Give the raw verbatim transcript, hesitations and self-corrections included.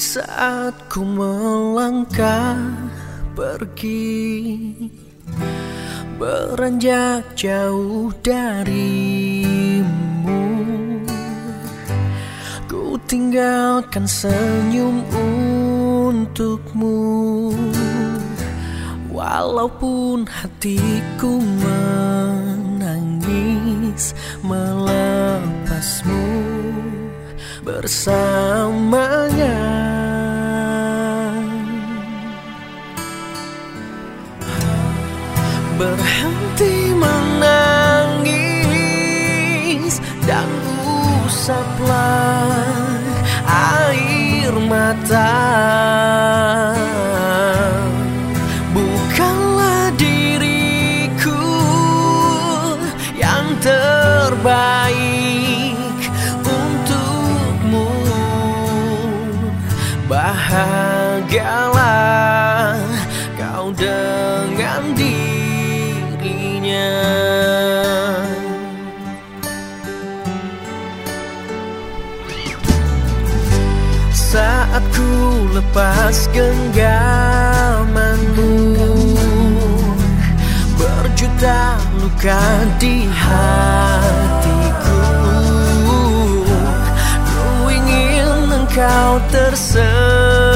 Saat ku melangkah pergi, beranjak jauh darimu, ku tinggalkan senyum untukmu. Walaupun hatiku menangis melepasmu bersamanya. Berhenti menangis dan usaplah air mata. Bukanlah diriku yang terbaik untukmu. Bahagialah kau dengan dirinya. Saat ku lepas genggamanmu, berjuta luka di hatiku. Ku ingin engkau tersenyum